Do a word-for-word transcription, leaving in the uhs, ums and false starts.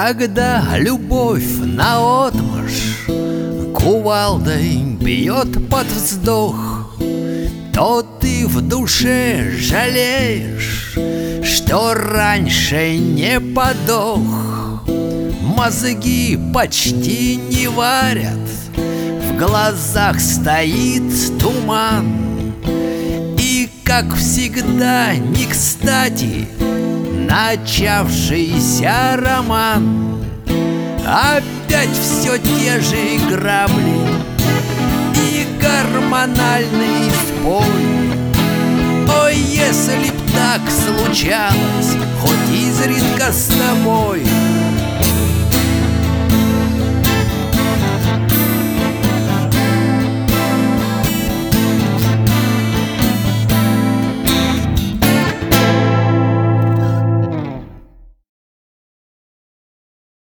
Когда любовь наотмашь кувалдой бьет под вздох, то ты в душе жалеешь, что раньше не подох. Мозги почти не варят, в глазах стоит туман. И, как всегда, не кстати начавшийся роман. Опять все те же грабли и гормональный впой. Ой, если б так случалось хоть изредка с тобой,